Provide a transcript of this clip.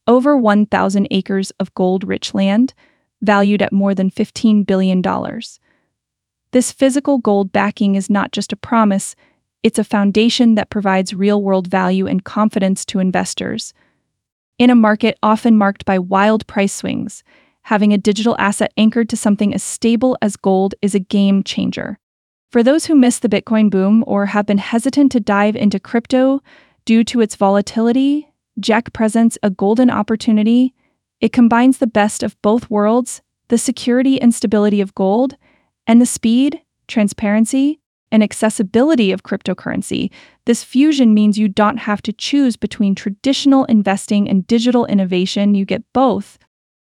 over 1,000 acres of gold-rich land, valued at more than $15 billion. This physical gold backing is not just a promise, it's a foundation that provides real-world value and confidence to investors. In a market often marked by wild price swings, having a digital asset anchored to something as stable as gold is a game changer. For those who missed the Bitcoin boom or have been hesitant to dive into crypto due to its volatility, JEC presents a golden opportunity. It combines the best of both worlds, the security and stability of gold, and the speed, transparency, and accessibility of cryptocurrency. This fusion means you don't have to choose between traditional investing and digital innovation. You get both,